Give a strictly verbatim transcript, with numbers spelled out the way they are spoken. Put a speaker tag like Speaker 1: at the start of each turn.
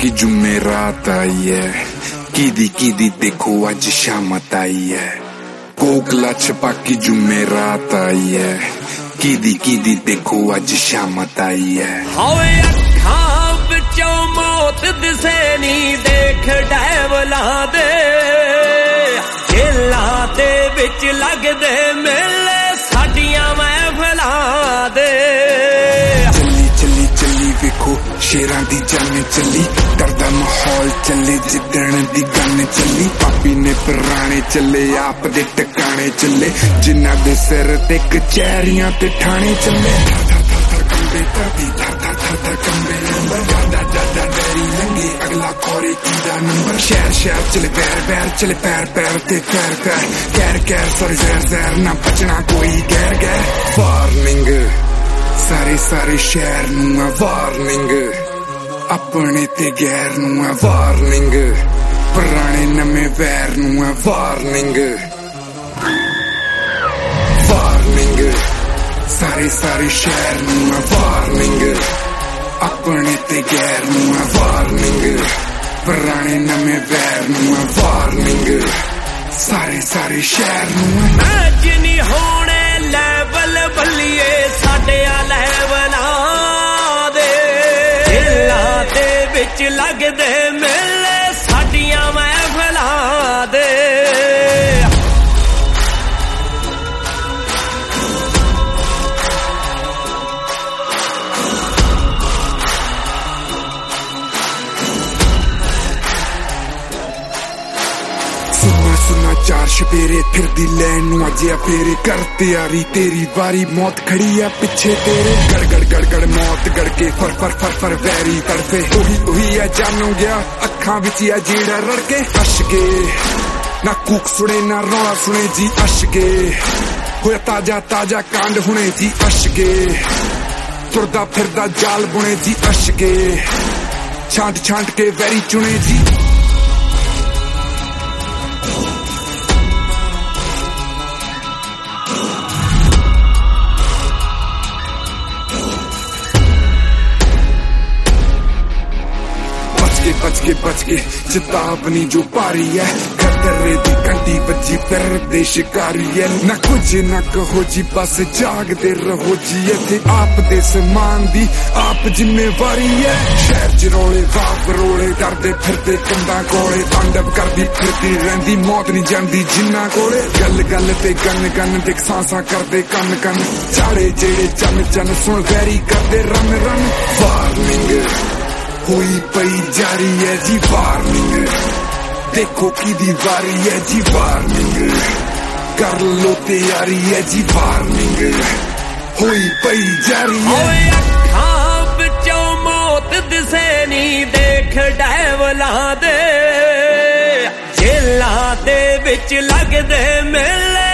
Speaker 1: बाकी जुम्मे रात आई है, कीदी कीदी देखो अज शामत आई है। कोकला छपा की जुम्मे रात आई है, कीदी कीदी देखो अज शामत आई है।
Speaker 2: होए अखां विचों मौत दिसे नी देख डैवला दे, जेलां दे विच लगदे मेले साडियां महफिलां दे।
Speaker 1: चली चली चली वेखो शेरां दी जान चली, डरदा माहौल चले जिदण दी गन चली। पापी ने पुराने चले आप दे टकाने चले, जिन्हां दे सिर ते कचहरियां ते ठाणे चले। थर थर थर थर कंबे धरती, थर थर थर थर कंबे नंबर, डाडा डाडा डैरी लंगे अगला खोरे कीदा नंबर। शहर शहर चले पैर पैर चले पैर पैर ते पैर पैर, कैर कैर सॉरी जहर जहर ना बचना कोई गैर गैर। वार्निंग सारे सारे शहर नूं है वार्निंग, अपने ते गैर नूं है वार्निंग, पुराने नवे वैर नूं है वार्निंग। वार्निंग सारे सारे शहर नूं है वार्निंग, अपने ते गैर नूं है वार्निंग, पुराने नवे वैर नूं है वार्निंग, सारे सारे शहर नूं है।
Speaker 2: मैच नहीं होने लेवल बल्लिए साडे लेवलां दे, जेलां दे विच लगदे मेले साडियां महफिलां दे।
Speaker 1: सुना सुना चार शपेरे फिर दी लैन नूं अजिया फेरे, कर तैयारी तेरी बारी मौत खड़ी है पिछे तेरे। गड़ गड़ गड़ गड़ मौत गड़ के फर फर फर फर वैरी तड़फे, ओही ओही है जानू गया अखां विच है जेड़ा रड़के। अशके ना कूक सुने ना रौला सुने जी, अशके होया ताजा ताजा कांड हुणे जी, अशके तुरदा फिरदा जाल बुने जी, अशके छांट छांट के वैरी चुने जी। बच के बच के चेतावनी जो पारी है, खतरे दी घंटी बजी फिर दे शिकारी है। ना कुछ ना कहो जी बस जागते रहो जी, इत्थे आप दे समान दी आप जिम्मेवारी है। शहर च रोले बाप रोले डरदे फिरदे कंधां कोले, तांडव करदी फिरदी रहिंदी मौत नहीं जांदी जिन्हां कोले। गल गल ते गन गन ते सांसां करदे कन कन, चाड़े जेड़े चन चन सुन वैरी करदे रन रन। वार्निंग हुई पई जारी है जी वार्निंग, देखो की दीवारी है जी वार्निंग, कर लो तैयारी है जी वार्निंग, हुई पई जारी है।
Speaker 2: ओए अखां विचों मौत दिसे नी देख डैवलां दे, जेलां दे विच लगदे मेले